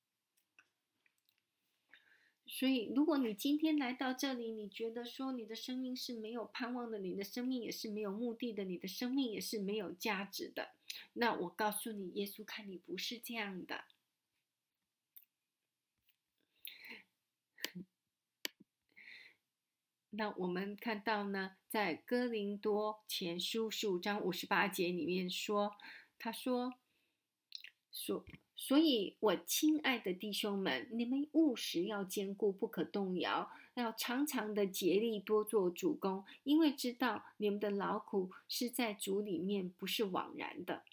所以如果你今天来到这里，你觉得说你的生命是没有盼望的，你的生命也是没有目的的，你的生命也是没有价值的，那我告诉你，耶稣看你不是这样的。那我们看到呢，在哥林多前书十五章五十八节里面说，他说所所以，我亲爱的弟兄们，你们务实要坚固，不可动摇，要常常的竭力多做主工，因为知道你们的劳苦是在主里面，不是枉然的。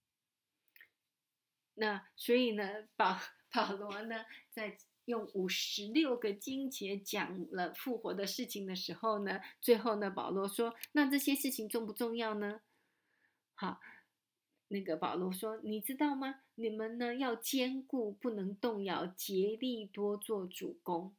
那所以呢，保保罗呢，在用五十六个经节讲了复活的事情的时候呢，最后呢，保罗说：“那这些事情重不重要呢？”好，那个保罗说：“你知道吗？你们呢要坚固，不能动摇，竭力多做主工。”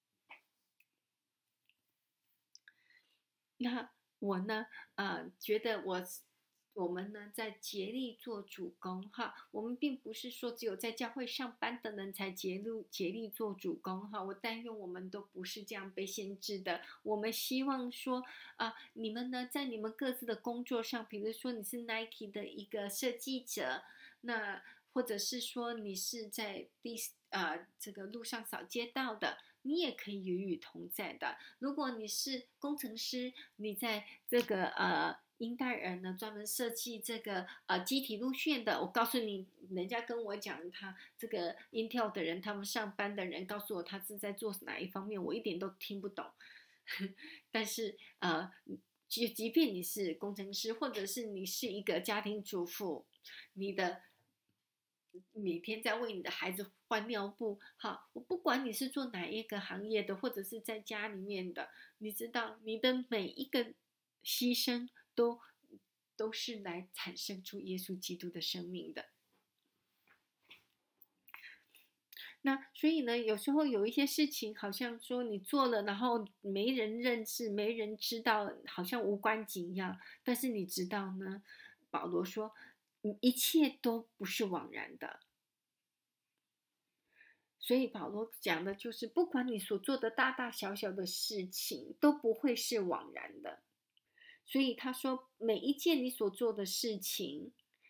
那我呢，呃，觉得我我们呢在竭力做主工哈，我们并不是说只有在教会上班的人才竭力竭力做主工哈，我但愿我们都不是这样被限制的。我们希望说啊、呃，你们呢在你们各自的工作上，比如说你是 Nike 的一个设计者，那或者是说你是在第呃这个路上扫街道的。你也可以与与同在的。如果你是工程师，你在这个呃英戴尔呢专门设计这个呃机体路线的，我告诉你，人家跟我讲他这个 Intel 的人，他们上班的人告诉我他是在做哪一方面，我一点都听不懂。但是呃，即即便你是工程师，或者是你是一个家庭主妇，你的。每天在为你的孩子换尿布，好，我不管你是做哪一个行业的，或者是在家里面的，你知道你的每一个牺牲都都是来产生出耶稣基督的生命的。那所以呢，有时候有一些事情，好像说你做了，然后没人认识，没人知道，好像无关紧要。但是你知道呢，保罗说，一切都不是枉然的。所以保罗讲的就是，不管你所做的大大小小的事情，都不会是枉然的。所以他说，每一件你所做的事情，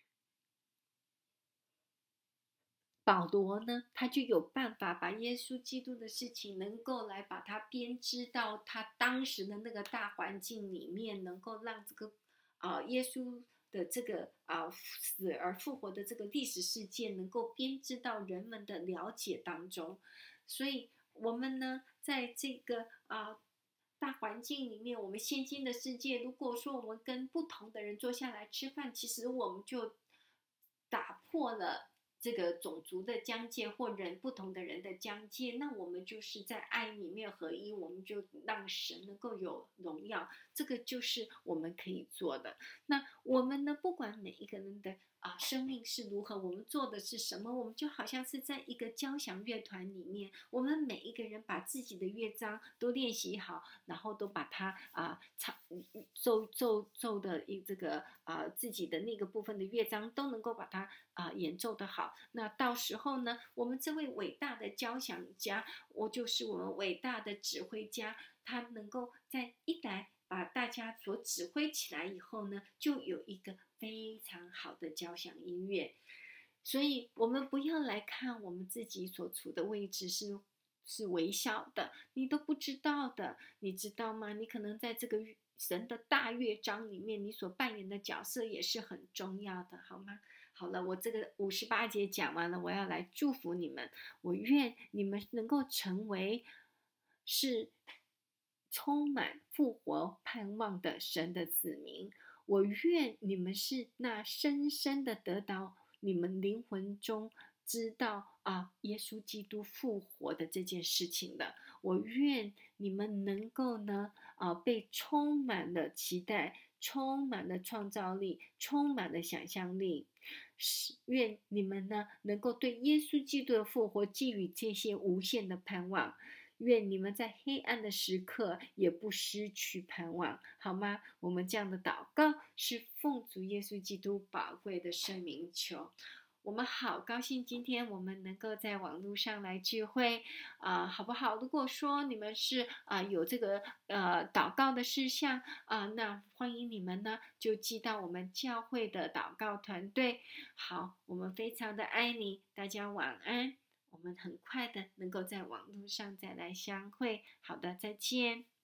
保罗呢，他就有办法把耶稣基督的事情，能够来把它编织到他当时的那个大环境里面，能够让这个啊、呃、耶稣的这个啊、呃、死而复活的这个历史事件，能够编织到人们的了解当中。所以，我们呢，在这个啊、呃、大环境里面，我们现今的世界，如果说我们跟不同的人坐下来吃饭，其实我们就打破了这个种族的疆界或人不同的人的疆界，那我们就是在爱里面合一，我们就让神能够有荣耀，这个就是我们可以做的。那我们呢，不管每一个人的啊生命是如何，我们做的是什么，我们就好像是在一个交响乐团里面，我们每一个人把自己的乐章都练习好，然后都把它啊唱奏奏奏的一这个啊自己的那个部分的乐章都能够把它啊演奏的好。那到时候呢，我们这位伟大的交响家，我就是我们伟大的指挥家，他能够在一来把大家所指挥起来以后呢，就有一个非常好的交响音乐。所以我们不要来看我们自己所处的位置是是微小的，你都不知道的，你知道吗？你可能在这个神的大乐章里面，你所扮演的角色也是很重要的，好吗？好了，我这个五十八节讲完了，我要来祝福你们。我愿你们能够成为是充满复活盼望的神的子民。我愿你们是那深深的得到你们灵魂中知道啊，耶稣基督复活的这件事情的。我愿你们能够呢，啊，被充满了期待，充满了创造力，充满了想象力。愿你们呢，能够对耶稣基督的复活寄予这些无限的盼望。愿你们在黑暗的时刻也不失去盼望，好吗？我们这样的祷告是奉主耶稣基督宝贵的圣名求。我们好高兴今天我们能够在网络上来聚会啊、呃，好不好？如果说你们是啊、呃、有这个呃祷告的事项啊、呃，那欢迎你们呢就寄到我们教会的祷告团队。好，我们非常的爱你，大家晚安。我们很快的能够在网络上再来相会。好的，再见。